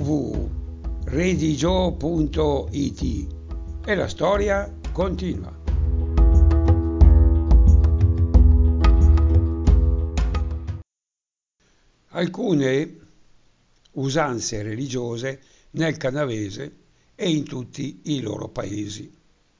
www.redigio.it e la storia continua. Alcune usanze religiose nel canavese e in tutti i loro paesi.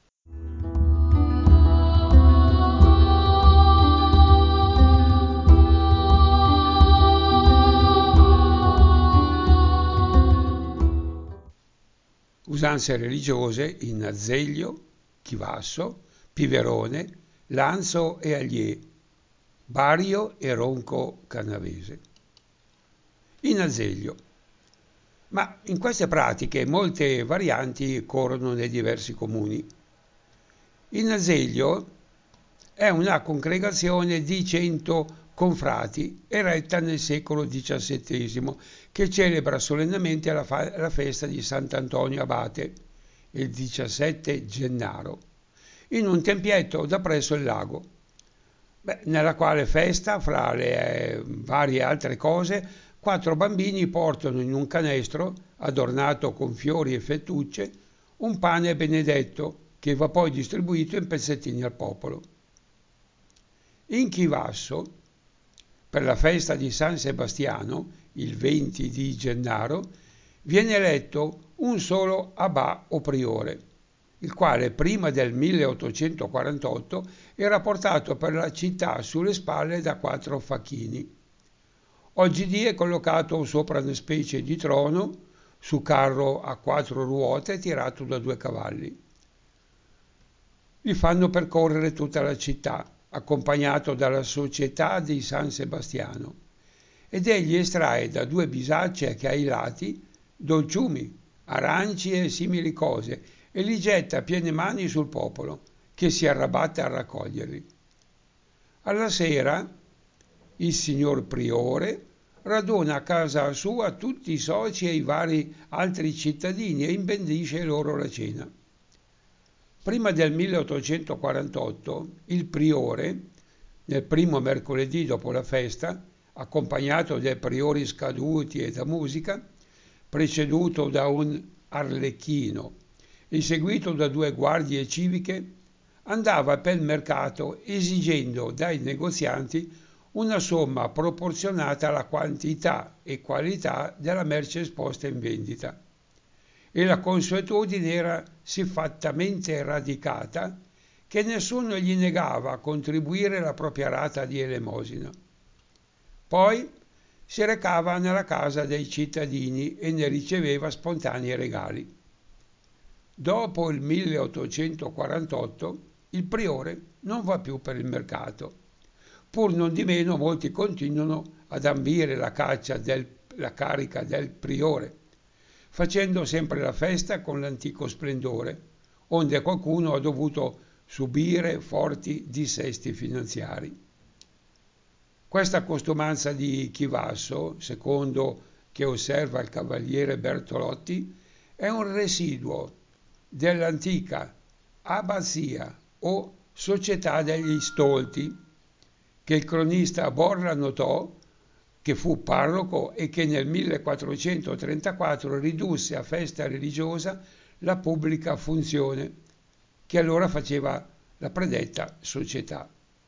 Usanze religiose in Azeglio, Chivasso, Piverone, Lanzo e Allier, Bario e Ronco Canavese. In Azeglio. Ma in queste pratiche molte varianti corrono nei diversi comuni. In Azeglio è una congregazione di 100 confrati eretta nel secolo XVII che celebra solennemente la festa di Sant'Antonio Abate, il 17 Gennaro, in un tempietto da presso il lago, nella quale festa, fra le varie altre cose, 4 bambini portano in un canestro, adornato con fiori e fettucce, un pane benedetto che va poi distribuito in pezzettini al popolo. In Chivasso, per la festa di San Sebastiano, il 20 di Gennaro, viene eletto un solo abbà o priore, il quale prima del 1848 era portato per la città sulle spalle da 4 facchini. Oggidì è collocato sopra una specie di trono, su carro a 4 ruote tirato da 2 cavalli. Li fanno percorrere tutta la città, accompagnato dalla Società di San Sebastiano, ed egli estrae da 2 bisacce che ai lati dolciumi, aranci e simili cose e li getta a piene mani sul popolo, che si arrabatta a raccoglierli. Alla sera il signor Priore raduna a casa sua tutti i soci e i vari altri cittadini e imbandisce loro la cena. Prima del 1848 il priore, nel primo mercoledì dopo la festa, accompagnato dai priori scaduti e da musica, preceduto da un arlecchino e seguito da 2 guardie civiche, andava per il mercato esigendo dai negozianti una somma proporzionata alla quantità e qualità della merce esposta in vendita. E la consuetudine era siffattamente radicata che nessuno gli negava a contribuire la propria rata di elemosina. Poi si recava nella casa dei cittadini e ne riceveva spontanei regali. Dopo il 1848 il priore non va più per il mercato. Pur non di meno molti continuano ad ambire la carica del priore, facendo sempre la festa con l'antico splendore, onde qualcuno ha dovuto subire forti dissesti finanziari. Questa costumanza di Chivasso, secondo che osserva il cavaliere Bertolotti, è un residuo dell'antica abbazia o società degli stolti, che il cronista Borra notò, che fu parroco e che nel 1434 ridusse a festa religiosa la pubblica funzione, che allora faceva la predetta società.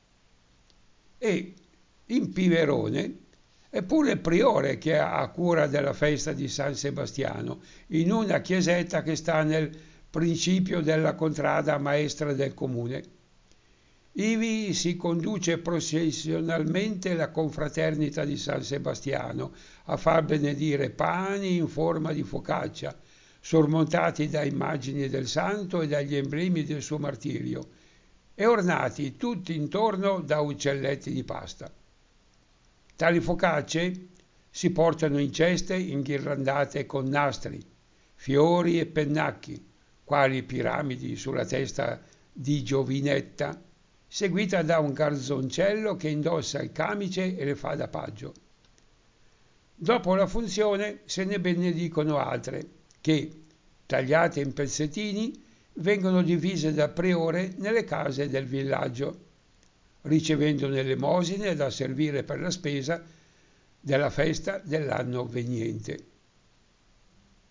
E in Piverone è pure il priore che ha cura della festa di San Sebastiano, in una chiesetta che sta nel principio della contrada maestra del comune. Ivi si conduce processionalmente la confraternita di San Sebastiano a far benedire pani in forma di focaccia, sormontati da immagini del santo e dagli emblemi del suo martirio, e ornati tutti intorno da uccelletti di pasta. Tali focacce si portano in ceste inghirlandate con nastri, fiori e pennacchi, quali piramidi sulla testa di Giovinetta, seguita da un garzoncello che indossa il camice e le fa da paggio. Dopo la funzione se ne benedicono altre, che, tagliate in pezzettini, vengono divise dal priore nelle case del villaggio, ricevendo l'elemosine da servire per la spesa della festa dell'anno veniente.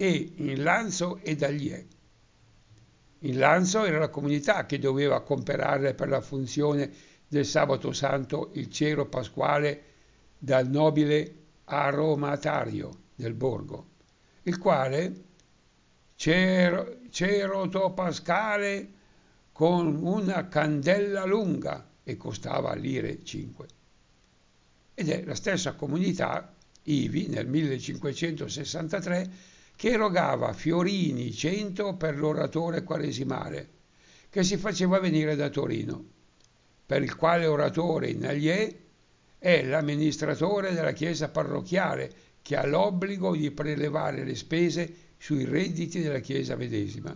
e in Lanzo e Daglie. In Lanzo era la comunità che doveva comprare per la funzione del sabato santo il cero pasquale dal nobile aromatario del borgo, il quale ceroto pascale con una candela lunga e costava lire 5. Ed è la stessa comunità, ivi nel 1563, che erogava fiorini 100 per l'oratore quaresimale, che si faceva venire da Torino, per il quale oratore in Allier è l'amministratore della chiesa parrocchiale, che ha l'obbligo di prelevare le spese sui redditi della chiesa medesima.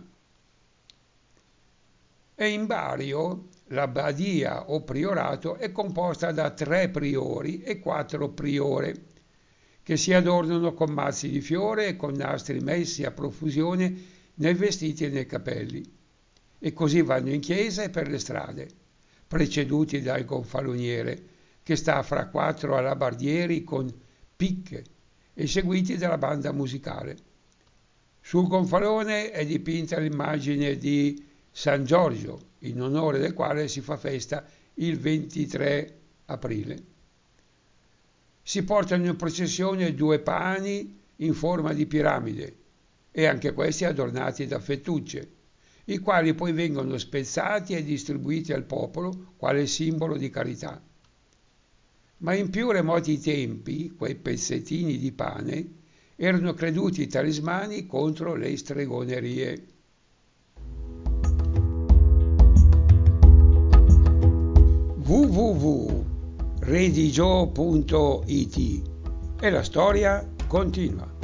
E in Bario la badia o priorato è composta da 3 priori e 4 priore, che si adornano con mazzi di fiore e con nastri messi a profusione nei vestiti e nei capelli, e così vanno in chiesa e per le strade, preceduti dal gonfaloniere, che sta fra 4 alabardieri con picche, e seguiti dalla banda musicale. Sul gonfalone è dipinta l'immagine di San Giorgio, in onore del quale si fa festa il 23 aprile. Si portano in processione 2 pani in forma di piramide, e anche questi adornati da fettucce, i quali poi vengono spezzati e distribuiti al popolo quale simbolo di carità. Ma in più remoti tempi, quei pezzettini di pane erano creduti talismani contro le stregonerie. www.redigio.it e la storia continua.